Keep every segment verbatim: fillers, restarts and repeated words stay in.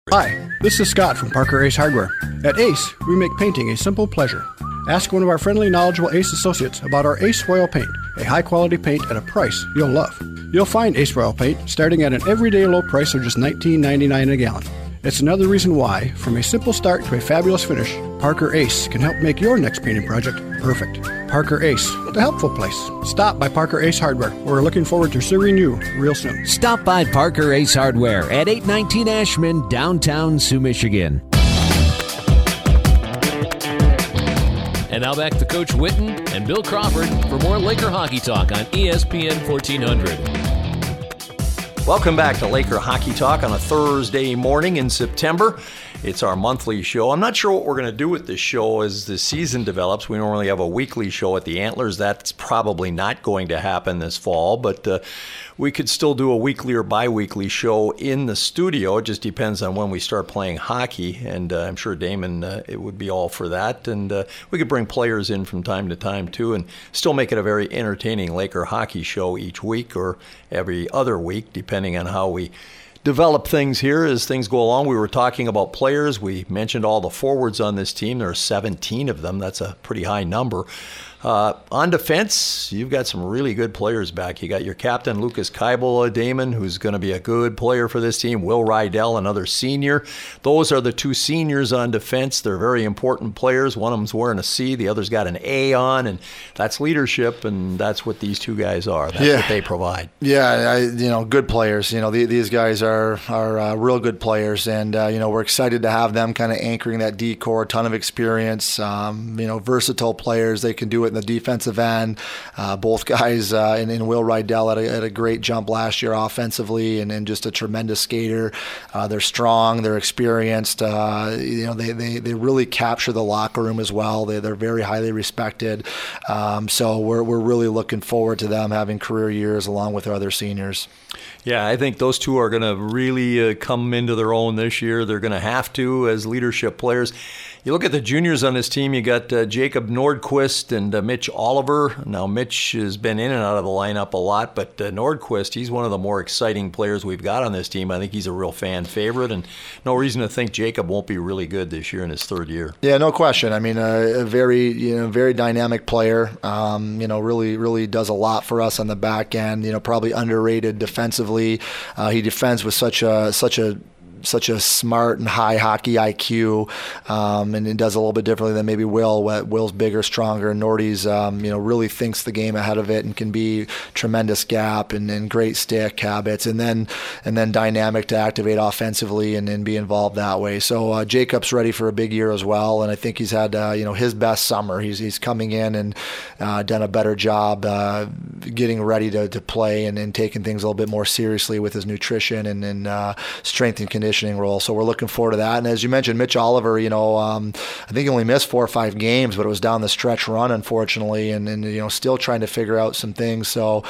Hi, this is Scott from Parker Ace Hardware. At Ace, we make painting a simple pleasure. Ask one of our friendly, knowledgeable Ace associates about our Ace Royal Paint, a high-quality paint at a price you'll love. You'll find Ace Royal Paint starting at an everyday low price of just nineteen ninety-nine a gallon. It's another reason why, from a simple start to a fabulous finish, Parker Ace can help make your next painting project perfect. Parker Ace, the helpful place. Stop by Parker Ace Hardware. We're looking forward to serving you real soon. Stop by Parker Ace Hardware at eight nineteen Ashman, downtown Sioux, Michigan. And now back to Coach Witten and Bill Crawford for more Laker hockey talk on E S P N fourteen hundred. Welcome back to Laker Hockey Talk on a Thursday morning in September. It's our monthly show. I'm not sure what we're going to do with this show as the season develops. We normally have a weekly show at the Antlers. That's probably not going to happen this fall, but uh, we could still do a weekly or bi-weekly show in the studio. It just depends on when we start playing hockey, and uh, I'm sure Damon uh, it would be all for that. And uh, we could bring players in from time to time, too, and still make it a very entertaining Laker hockey show each week or every other week, depending on how we develop things here as things go along. We were talking about players. We mentioned all the forwards on this team. There are seventeen of them. That's a pretty high number. Uh, on defense, you've got some really good players back. You got your captain, Lucas Kaibola, Damon, who's going to be a good player for this team. Will Rydell, another senior. Those are the two seniors on defense. They're very important players. One of them's wearing a C, the other's got an A on, and that's leadership, and that's what these two guys are. That's yeah. what they provide. Yeah, I, you know, good players. You know, the, these guys are are uh, real good players, and uh, you know, we're excited to have them kind of anchoring that D-core. A ton of experience. Um, you know, versatile players. They can do it in the defensive end. Uh, both guys, uh, and, and Will Rydell had a, had a great jump last year offensively, and, and just a tremendous skater. Uh, they're strong. They're experienced. Uh, you know, they, they they really capture the locker room as well. They they're very highly respected. Um, so we're we're really looking forward to them having career years along with our other seniors. Yeah, I think those two are going to really uh, come into their own this year. They're going to have to as leadership players. You look at the juniors on this team, you got uh, Jacob Nordquist and uh, Mitch Oliver. Now, Mitch has been in and out of the lineup a lot, but uh, Nordquist, he's one of the more exciting players we've got on this team. I think he's a real fan favorite, and no reason to think Jacob won't be really good this year in his third year. Yeah, no question. I mean, a, a very, you know, very dynamic player. Um, you know, really, really does a lot for us on the back end. You know, probably underrated defensively. Uh, he defends with such a such a such a smart and high hockey I Q, um, and it does a little bit differently than maybe Will. Will's bigger, stronger, and Nordy's, um, you know, really thinks the game ahead of it and can be tremendous gap and, and great stick habits, and then and then dynamic to activate offensively and, and be involved that way. So uh, Jacob's ready for a big year as well, and I think he's had uh, you know his best summer. He's he's coming in and uh, done a better job uh, getting ready to, to play and, and taking things a little bit more seriously with his nutrition and, and uh, strength and conditioning role. So we're looking forward to that. And as you mentioned, Mitch Oliver, you know, um, I think he only missed four or five games, but it was down the stretch run, unfortunately, and, and you know, still trying to figure out some things. So,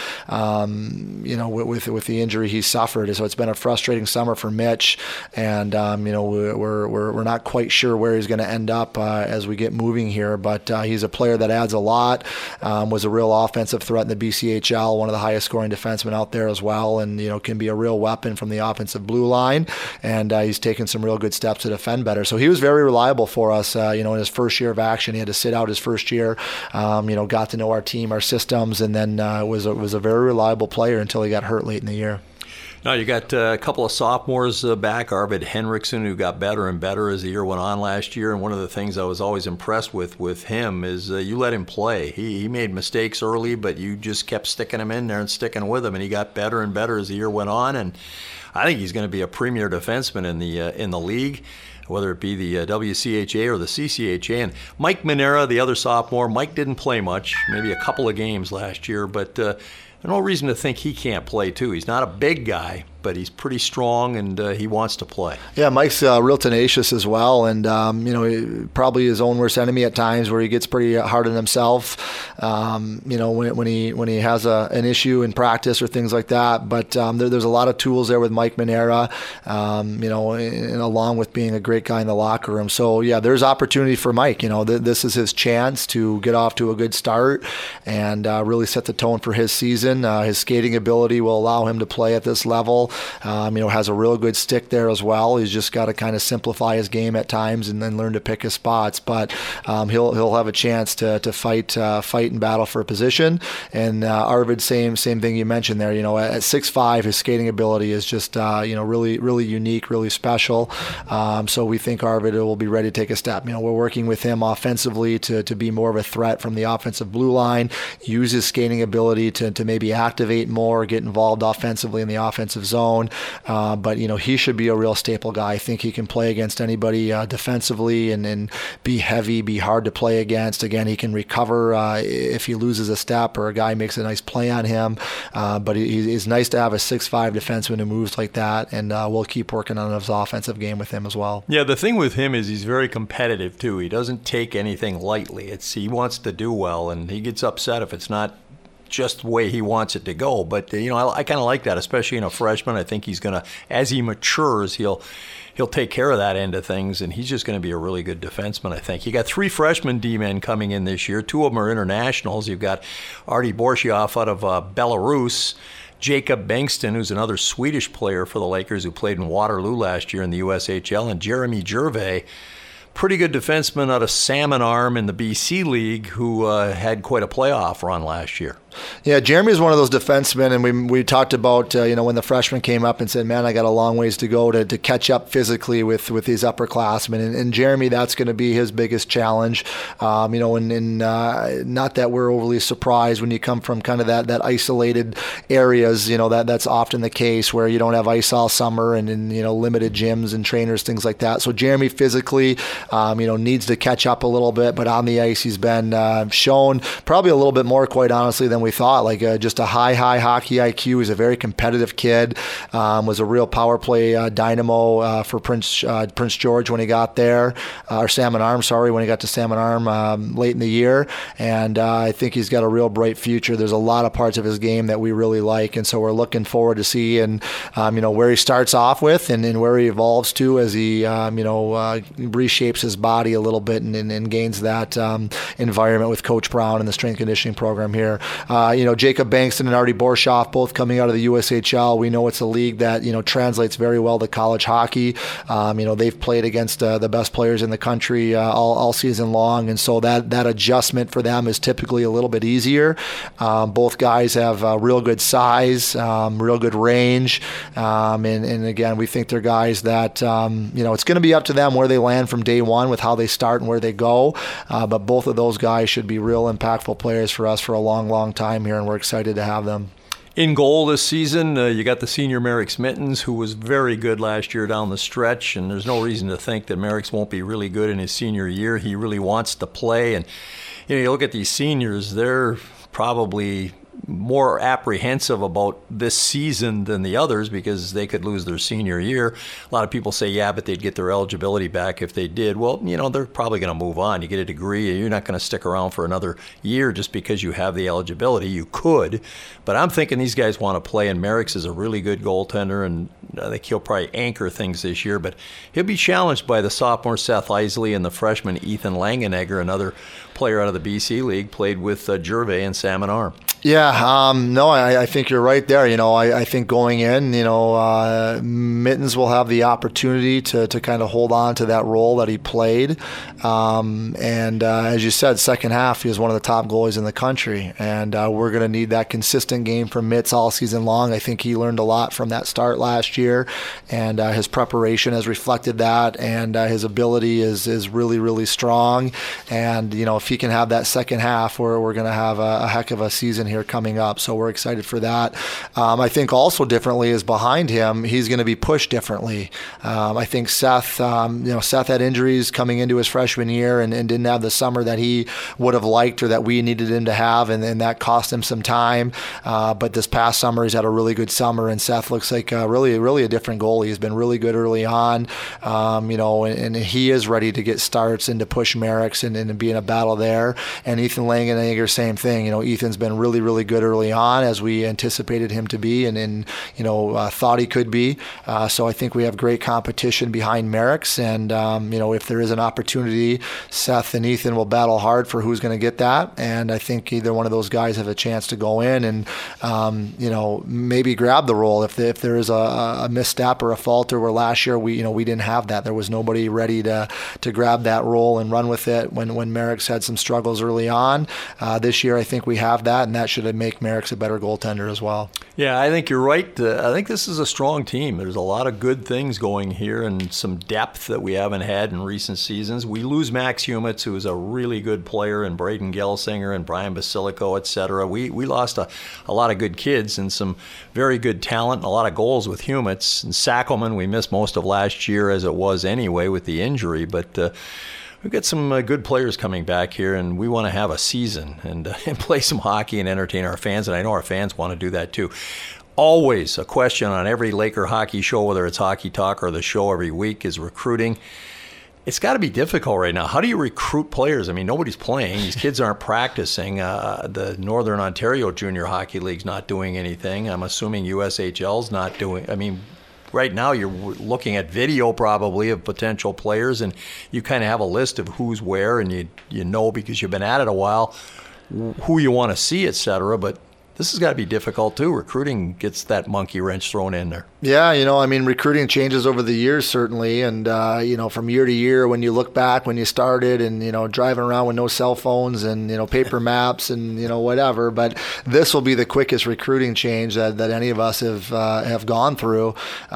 um, you know, with with the injury he suffered, so it's been a frustrating summer for Mitch, and um, you know, we're we're we're not quite sure where he's going to end up uh, as we get moving here. But uh, he's a player that adds a lot. Um, was a real offensive threat in the B C H L, one of the highest scoring defensemen out there as well, and you know, can be a real weapon from the offensive blue line. And uh, he's taken some real good steps to defend better. So he was very reliable for us, uh, you know, in his first year of action. He had to sit out his first year, um, you know, got to know our team, our systems, and then uh, was, a, was a very reliable player until he got hurt late in the year. Now, you got uh, a couple of sophomores uh, back, Arvid Henriksen, who got better and better as the year went on last year. And one of the things I was always impressed with with him is uh, you let him play. He, he made mistakes early, but you just kept sticking him in there and sticking with him. And he got better and better as the year went on. And I think he's going to be a premier defenseman in the uh, in the league, whether it be the uh, W C H A or the C C H A. And Mike Minera, the other sophomore, Mike didn't play much, maybe a couple of games last year, but uh, there's no reason to think he can't play too. He's not a big guy, but he's pretty strong, and uh, he wants to play. Yeah, Mike's uh, real tenacious as well, and um, you know, probably his own worst enemy at times, where he gets pretty hard on himself. Um, you know, when when he when he has a, an issue in practice or things like that. But um, there, there's a lot of tools there with Mike Minera. Um, you know, and along with being a great guy in the locker room. So yeah, there's opportunity for Mike. You know, th- this is his chance to get off to a good start and uh, really set the tone for his season. Uh, his skating ability will allow him to play at this level. physical, um, you know, has a real good stick there as well. He's just got to kind of simplify his game at times and then learn to pick his spots. But um, he'll he'll have a chance to to fight uh, fight and battle for a position. And uh, Arvid, same same thing you mentioned there. You know, at six five, his skating ability is just uh, you know really really unique, really special. Um, so we think Arvid will be ready to take a step. You know, we're working with him offensively to to be more of a threat from the offensive blue line. Use his skating ability to to maybe activate more, get involved offensively in the offensive zone. Uh, but you know, he should be a real staple guy. I think he can play against anybody uh, defensively and, and be heavy, be hard to play against. Again, he can recover uh, if he loses a step or a guy makes a nice play on him. Uh, but he, it's nice to have a six five defenseman who moves like that, and uh, we'll keep working on his offensive game with him as well. Yeah, the thing with him is he's very competitive too. He doesn't take anything lightly. It's he wants to do well, and he gets upset if it's not just the way he wants it to go. But you know, I, I kind of like that, especially in a freshman. I think he's going to, as he matures, he'll he'll take care of that end of things, and he's just going to be a really good defenseman, I think. You got three freshman D-men coming in this year. Two of them are internationals. You've got Artie Borshioff out of uh, Belarus, Jacob Bengtsson, who's another Swedish player for the Lakers who played in Waterloo last year in the U S H L, and Jeremy Gervais, pretty good defenseman out of Salmon Arm in the B C League, who uh, had quite a playoff run last year. Yeah, Jeremy is one of those defensemen, and we we talked about uh, you know when the freshman came up and said, "Man, I got a long ways to go to, to catch up physically with with these upperclassmen." And, and Jeremy, that's going to be his biggest challenge. Um, you know, and, and uh, not that we're overly surprised when you come from kind of that that isolated areas. You know, that that's often the case where you don't have ice all summer and, and you know limited gyms and trainers, things like that. So Jeremy physically, um, you know, needs to catch up a little bit, but on the ice he's been uh, shown probably a little bit more, quite honestly, than we thought. Like uh, just a high, high hockey I Q. He's a very competitive kid. Um, was a real power play uh, dynamo uh, for Prince uh, Prince George when he got there, uh, or Salmon Arm, sorry, when he got to Salmon Arm um, late in the year. And uh, I think he's got a real bright future. There's a lot of parts of his game that we really like, and so we're looking forward to see and um, you know where he starts off with and, and where he evolves to as he um, you know uh, reshapes his body a little bit and, and, and gains that um, environment with Coach Brown and the strength conditioning program here. Uh, you know, Jacob Bengtsson and Artie Borshioff, both coming out of the U S H L. We know it's a league that, you know, translates very well to college hockey. Um, you know, they've played against uh, the best players in the country uh, all, all season long, and so that, that adjustment for them is typically a little bit easier. Um, both guys have uh, real good size, um, real good range, um, and, and again, we think they're guys that, um, you know, it's going to be up to them where they land from day one with how they start and where they go, uh, but both of those guys should be real impactful players for us for a long, long time here, and we're excited to have them. In goal this season, uh, you got the senior Merrick Smittens, who was very good last year down the stretch, and there's no reason to think that Merrick won't be really good in his senior year. He really wants to play, and you know, you look at these seniors, they're probably more apprehensive about this season than the others because they could lose their senior year. A lot of people say, yeah, but they'd get their eligibility back if they did. Well, you know, they're probably going to move on. You get a degree, you're not going to stick around for another year just because you have the eligibility. You could, but I'm thinking these guys want to play, and Merrick's is a really good goaltender, and I think he'll probably anchor things this year, but he'll be challenged by the sophomore Seth Isley and the freshman Ethan Langenegger, another player out of the B C League, played with uh, Gervais and Salmon Arm. Yeah, um, no, I, I think you're right there. You know, I, I think going in, you know, uh, Mittens will have the opportunity to, to kind of hold on to that role that he played. Um, and uh, as you said, second half, he was one of the top goalies in the country. And uh, we're going to need that consistent game from Mitts all season long. I think he learned a lot from that start last year, and uh, his preparation has reflected that, and uh, his ability is, is really, really strong. And, you know, if he can have that second half, we're, we're going to have a, a heck of a season here coming up, so we're excited for that. Um, I think also differently is behind him, he's going to be pushed differently. Um, I think Seth, um, you know, Seth had injuries coming into his freshman year and, and didn't have the summer that he would have liked or that we needed him to have, and, and that cost him some time. Uh, but this past summer, he's had a really good summer, and Seth looks like uh, really, really a different goalie. He's been really good early on, um, you know, and, and he is ready to get starts and to push Merrick's and, and be in a battle there. And Ethan Langenegger, same thing. You know, Ethan's been really really, really good early on, as we anticipated him to be, and, and you know, uh, thought he could be. Uh, so I think we have great competition behind Merrick's, and um, you know, if there is an opportunity, Seth and Ethan will battle hard for who's going to get that, and I think either one of those guys have a chance to go in and um, you know, maybe grab the role if, the, if there is a, a misstep or a falter, where last year we you know we didn't have that. There was nobody ready to to grab that role and run with it when when Merrick's had some struggles early on. Uh, this year I think we have that, and that should make Merrick's a better goaltender as well. Yeah, I think you're right. Uh, I think this is a strong team. There's a lot of good things going here and some depth that we haven't had in recent seasons. We lose Max Humitz, who is a really good player, and Braden Gelsinger and Brian Basilico, et cetera. We we lost a, a lot of good kids and some very good talent and a lot of goals with Humitz. And Sackelman, we missed most of last year as it was anyway with the injury, but uh, we've got some uh, good players coming back here, and we want to have a season and, uh, and play some hockey and entertain our fans, and I know our fans want to do that too. Always a question on every Laker hockey show, whether it's Hockey Talk or the show every week, is recruiting. It's got to be difficult right now. How do you recruit players? I mean, nobody's playing. These kids aren't practicing. Uh, the Northern Ontario Junior Hockey League's not doing anything. I'm assuming U S H L's not doing. I mean, right now you're looking at video probably of potential players, and you kind of have a list of who's where, and you you know, because you've been at it a while, who you want to see, et cetera. But this has got to be difficult too. Recruiting gets that monkey wrench thrown in there. Yeah, you know, I mean, recruiting changes over the years, certainly. And, uh, you know, from year to year, when you look back, when you started and, you know, driving around with no cell phones and, you know, paper maps and, you know, whatever. But this will be the quickest recruiting change that, that any of us have uh, have gone through,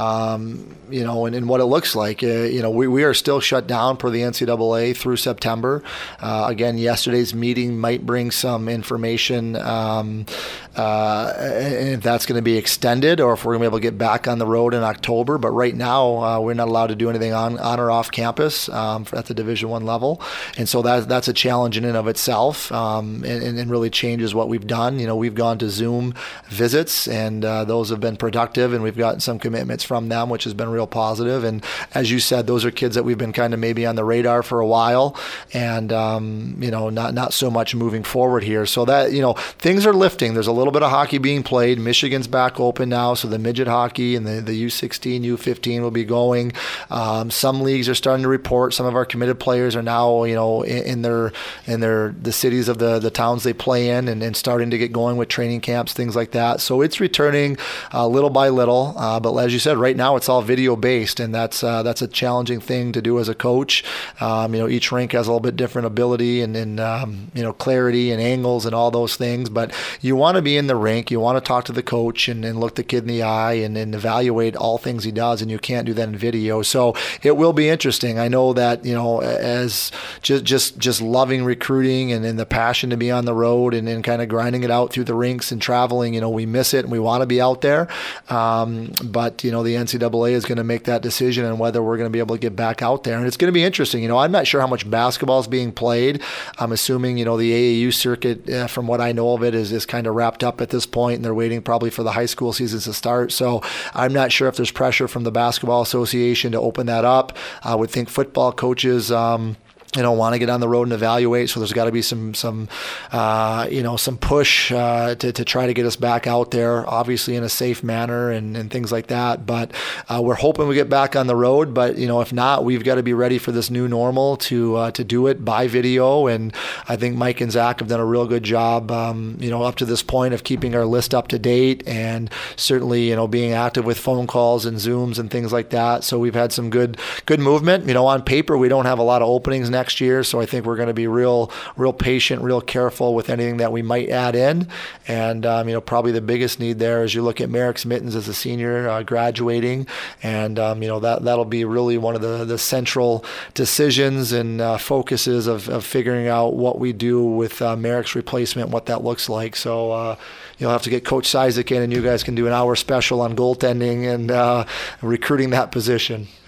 um, you know, and, and what it looks like. Uh, you know, we, we are still shut down per the N C double A through September. Uh, again, yesterday's meeting might bring some information, um, uh, and if that's going to be extended or if we're going to be able to get back on the road in October. But right now, uh, we're not allowed to do anything on, on or off campus um, at the Division One level, and so that that's a challenge in and of itself, um, and, and really changes what we've done. You know, we've gone to Zoom visits, and uh, those have been productive, and we've gotten some commitments from them, which has been real positive. And as you said, those are kids that we've been kind of maybe on the radar for a while, and um, you know, not not so much moving forward here. So that, you know, things are lifting. There's a little bit of hockey being played. Michigan's back open now, so the midget hockey and the, the U sixteen, U fifteen will be going. Um, some leagues are starting to report. Some of our committed players are now, you know, in, in their in their the cities of the, the towns they play in, and, and starting to get going with training camps, things like that. So it's returning uh, little by little. Uh, but as you said, right now it's all video based, and that's uh, that's a challenging thing to do as a coach. Um, you know, each rink has a little bit different ability and, and um, you know, clarity and angles and all those things. But you want to be in the rink. You want to talk to the coach and, and look the kid in the eye and, and evaluate all things he does, and you can't do that in video. So it will be interesting. I know that, you know, as just just just loving recruiting and, and the passion to be on the road and, and kind of grinding it out through the rinks and traveling, you know, we miss it and we want to be out there. Um, but, you know, the N C double A is going to make that decision on whether we're going to be able to get back out there. And it's going to be interesting. You know, I'm not sure how much basketball is being played. I'm assuming, you know, the A A U circuit, uh, from what I know of it, is, is kind of wrapped up at this point, and they're waiting probably for the high school seasons to start. So I'm not sure if there's pressure from the Basketball Association to open that up. I would think football coaches, um, you know, want to get on the road and evaluate. So there's got to be some, some, uh, you know, some push uh, to to try to get us back out there, obviously in a safe manner and, and things like that. But uh, we're hoping we get back on the road. But you know, if not, we've got to be ready for this new normal to uh, to do it by video. And I think Mike and Zach have done a real good job, um, you know, up to this point of keeping our list up to date, and certainly, you know, being active with phone calls and Zooms and things like that. So we've had some good good movement. You know, on paper we don't have a lot of openings next. Next year, so I think we're going to be real, real patient, real careful with anything that we might add in. And um, you know, probably the biggest need there is you look at Merrick's Mittens as a senior uh, graduating, and um, you know, that that'll be really one of the the central decisions and uh, focuses of, of figuring out what we do with uh, Merrick's replacement, what that looks like. So uh, you'll have to get Coach Cizik in, and you guys can do an hour special on goaltending and uh, recruiting that position.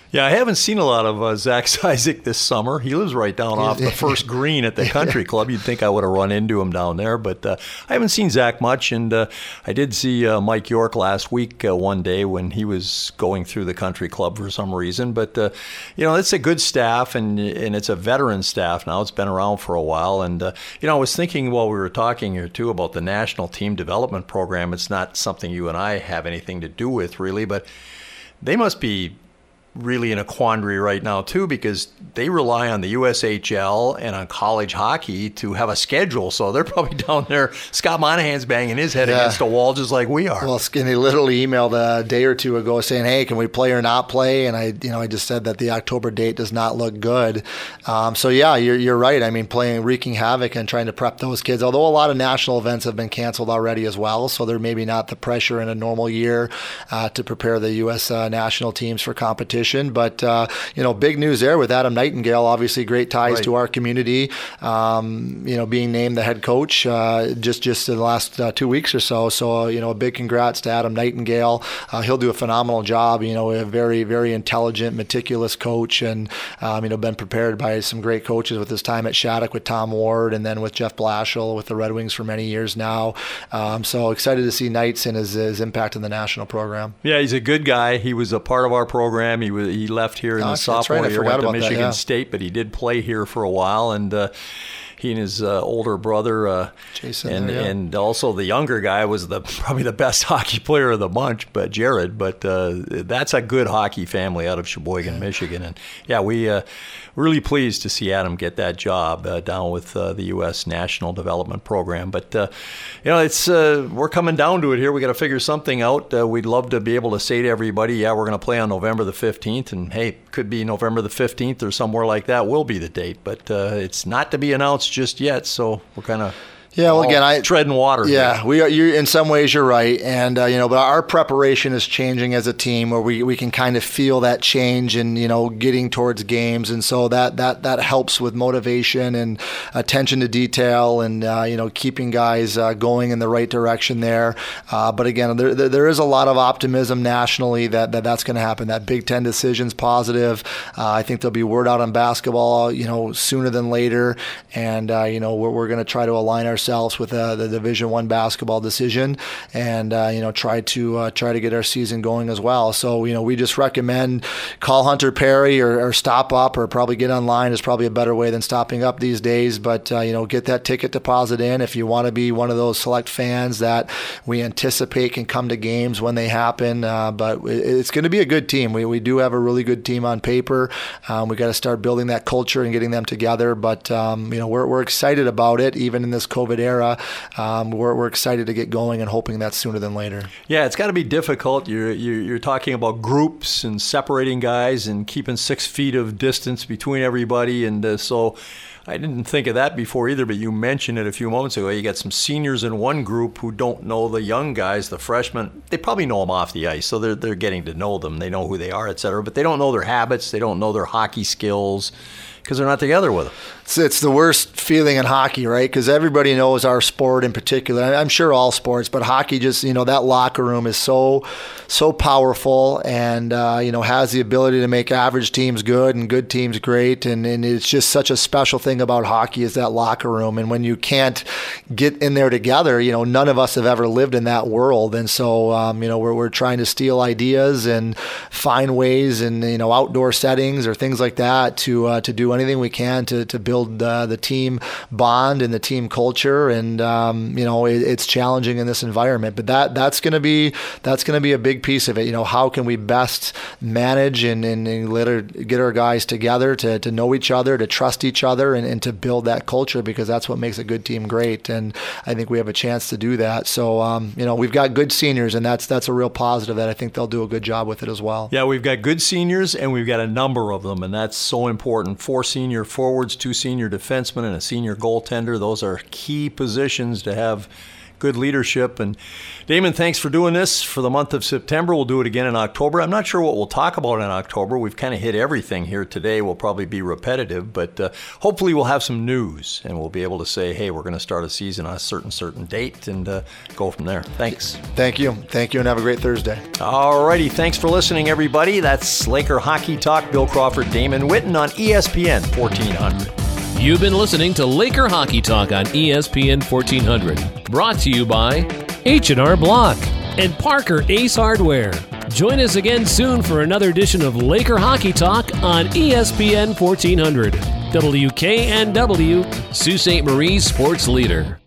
Yeah, I haven't seen a lot of uh, Zach Isaac this summer. He lives right down off the first green at the country club. You'd think I would have run into him down there, but uh, I haven't seen Zach much. And uh, I did see uh, Mike York last week uh, one day when he was going through the country club for some reason. But, uh, you know, it's a good staff, and and it's a veteran staff now. It's been around for a while. And, uh, you know, I was thinking while we were talking here, too, about the National Team Development Program. It's not something you and I have anything to do with, really, but they must be really in a quandary right now too, because they rely on the U S H L and on college hockey to have a schedule. So they're probably down there. Scott Monahan's banging his head yeah. against a wall just like we are. Well, Skinny literally emailed a day or two ago saying, "Hey, can we play or not play?" And I, you know, I just said that the October date does not look good. Um, so yeah, you're you're right. I mean, playing wreaking havoc and trying to prep those kids. Although a lot of national events have been canceled already as well, so there may be not the pressure in a normal year uh, to prepare the U S uh, national teams for competition, but. Uh, you know, big news there with Adam Nightingale. Obviously, great ties right. to our community. Um, you know, being named the head coach uh, just just in the last uh, two weeks or so. So, uh, you know, a big congrats to Adam Nightingale. Uh, he'll do a phenomenal job. You know, a very very intelligent, meticulous coach, and um, you know, been prepared by some great coaches with his time at Shattuck with Tom Ward, and then with Jeff Blashill with the Red Wings for many years now. Um, so excited to see Knights and his, his impact in the national program. Yeah, he's a good guy. He was a part of our program. He was he left here in oh, the sophomore right. year, went to Michigan that, yeah. State, but he did play here for a while, and uh, he and his uh, older brother, uh, Jason, and yeah. and also the younger guy was the probably the best hockey player of the bunch, but Jared. But uh, that's a good hockey family out of Sheboygan, yeah. Michigan, and yeah, we uh, really pleased to see Adam get that job uh, down with uh, the U S National Development Program. But uh, you know, it's uh, we're coming down to it here. We got to figure something out. Uh, we'd love to be able to say to everybody, yeah, we're going to play on November the fifteenth, and hey, could be November the fifteenth or somewhere like that will be the date, but uh, it's not to be announced just yet. So we're kind of Yeah, well, again, I treading water. Yeah, here. we are. You in some ways, you're right, and uh, you know, but our preparation is changing as a team, where we, we can kind of feel that change, and you know, getting towards games, and so that that that helps with motivation and attention to detail, and uh, you know, keeping guys uh, going in the right direction there. Uh, but again, there, there there is a lot of optimism nationally that, that that's going to happen. That Big Ten decision's positive. Uh, I think there'll be word out on basketball, you know, sooner than later, and uh, you know, we're we're going to try to align ourselves. with uh, the Division One basketball decision, and uh, you know, try to uh, try to get our season going as well. So you know, we just recommend call Hunter Perry or, or stop up, or probably get online is probably a better way than stopping up these days. But uh, you know, get that ticket deposit in if you want to be one of those select fans that we anticipate can come to games when they happen. Uh, but it's going to be a good team. We we do have a really good team on paper. Um, we got to start building that culture and getting them together. But um, you know, we're we're excited about it, even in this COVID era. Um, we're, we're excited to get going and hoping that's sooner than later. Yeah, it's got to be difficult. You're, you're you're talking about groups and separating guys and keeping six feet of distance between everybody, and uh, so I didn't think of that before either, but you mentioned it a few moments ago. You got some seniors in one group who don't know the young guys, the freshmen. They probably know them off the ice, so they're they're getting to know them. They know who they are, et cetera, but they don't know their habits. They don't know their hockey skills because they're not together with them. It's, it's the worst feeling in hockey, right? Because everybody knows our sport in particular. I'm sure all sports, but hockey just, you know, that locker room is so, so powerful, and, uh, you know, has the ability to make average teams good and good teams great. And, and it's just such a special thing about hockey is that locker room. And when you can't get in there together, you know, none of us have ever lived in that world. And so, um, you know, we're, we're trying to steal ideas and find ways in, you know, outdoor settings or things like that to, uh, to do anything we can to, to build Uh, the team bond and the team culture, and um, you know, it, it's challenging in this environment. But that that's going to be that's going to be a big piece of it. You know, how can we best manage and, and, and let our, get our guys together to, to know each other, to trust each other, and, and to build that culture, because that's what makes a good team great. And I think we have a chance to do that. So um, you know, we've got good seniors, and that's that's a real positive that I think they'll do a good job with it as well. Yeah, we've got good seniors, and we've got a number of them, and that's so important. Four senior forwards, two senior defensemen, and a senior goaltender. Those are key positions to have good leadership. And Damon, thanks for doing this for the month of September. We'll do it again in October. I'm not sure what we'll talk about in October. We've kind of hit everything here today. We'll probably be repetitive, but uh, hopefully we'll have some news and we'll be able to say, hey, we're going to start a season on a certain, certain date and uh, go from there. Thanks. Thank you. Thank you, and have a great Thursday. All righty. Thanks for listening, everybody. That's Laker Hockey Talk. Bill Crawford, Damon Witten on E S P N fourteen hundred. You've been listening to Laker Hockey Talk on E S P N fourteen hundred. Brought to you by H and R Block and Parker Ace Hardware. Join us again soon for another edition of Laker Hockey Talk on E S P N fourteen hundred. W K N W, Sault Ste. Marie Sports Leader.